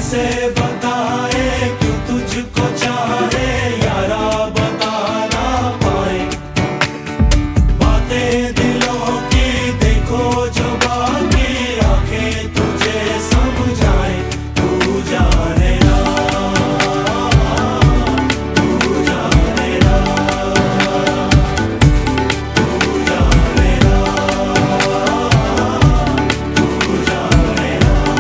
कैसे बताए क्यों तुझको चाहे यारा, बता ना पाए बातें दिलों की। देखो जो बाकी आंखें तुझे समझाए, तू जाने ना, तू जाने ना, तू जाने ना, तू जाने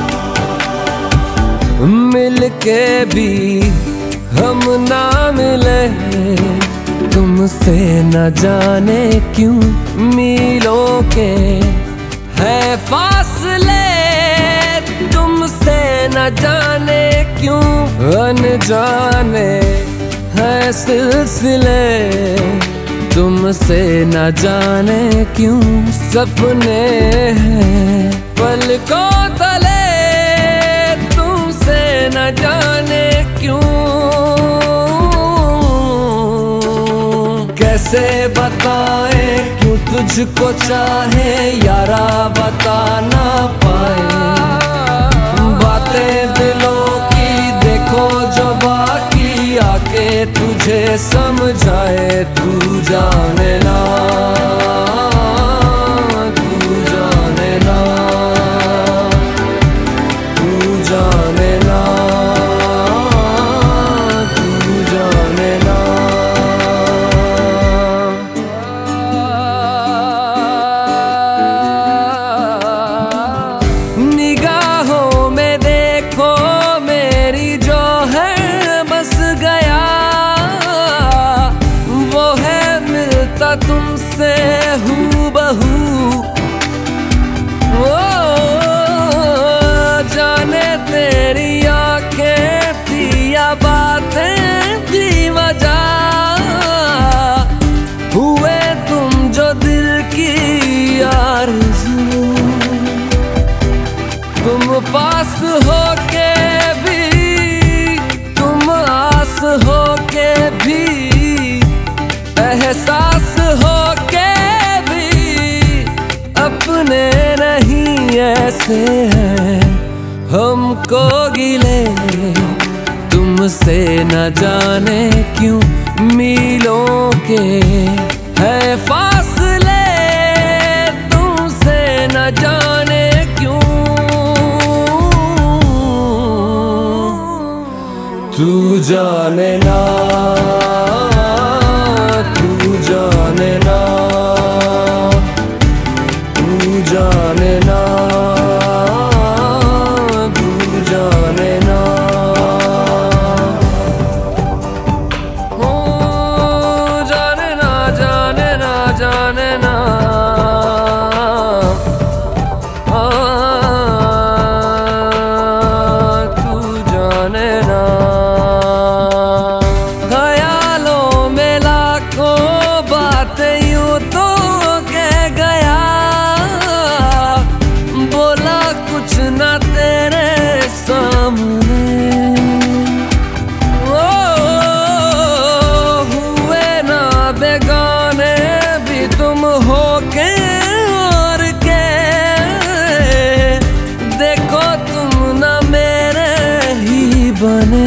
ना। मिलके भी हम ना मिले, तुमसे न जाने क्यों मीलों के है फासले, तुमसे न जाने क्यों अनजाने है सिलसिले, तुमसे न जाने क्यों सपने हैं पलकों तले, तुमसे न जाने क्यों। कैसे बताए क्यों तुझको चाहे यारा, बता ना पाए बातें दिलों की। देखो जो बाकी आके तुझे समझाए, तू जाने ना, तू जाने ना, तू जाने ना, तू जाने ना। निगाहों में देखो मेरी जो है बस गया, वो है मिलता तुमसे हूबहू। ओ जाने तेरी आंखें थी या बातें थी वजह, हुए तुम जो दिल की आरज़ू। तुम पास होके भी, तुम आस होके भी, एहसास होके भी अपने नहीं ऐसे हैं हमको गिले। तुमसे न जाने क्यों मीलों के है फासले, तुमसे न जाने क्यों। तू जाने ना, तू जाने ना, तू जाने ना, तू जाने ना। ओ जाने ना, जाने ना, जाने ना, तू जाने ना। ख्यालों में लाखों बातें यूं तो कह गया, बोला कुछ ना तेरे सामने। ओ हुए ना बेगाने भी तुम हो के और के, देखो तुम ना मेरे ही बने।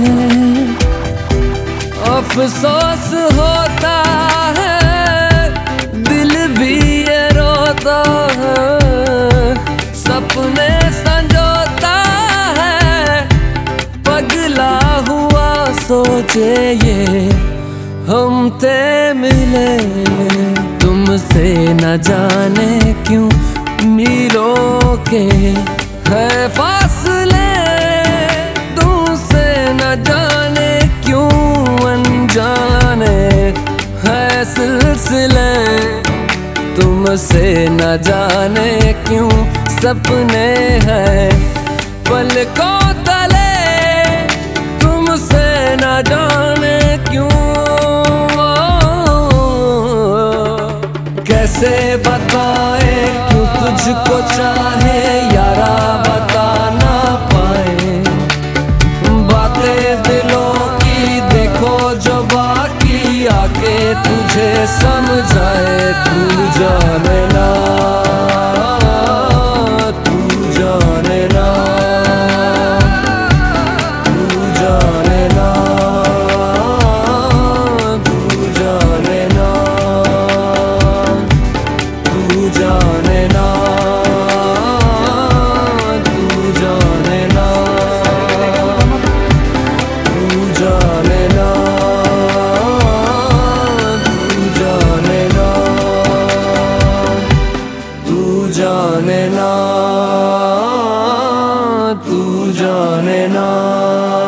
अफसोस होता है दिल भी ये रोता है, सपने संजोता है पगला हुआ सोचे ये हम ते मिले। तुमसे न जाने क्यों मीलों के है फासले, तुमसे न जाने क्यों अनजाने है सिलसिले, तुमसे न जाने क्यों सपने हैं पलकों तले, तुमसे न जाने क्यों। कैसे बताए क्यों तुझको चाहे यारा, बता ना पाए बातें दिलों की। देखो जो बाकी आके तुझे समझाए, तू जाने ना, तू जाने ना, जाने ना।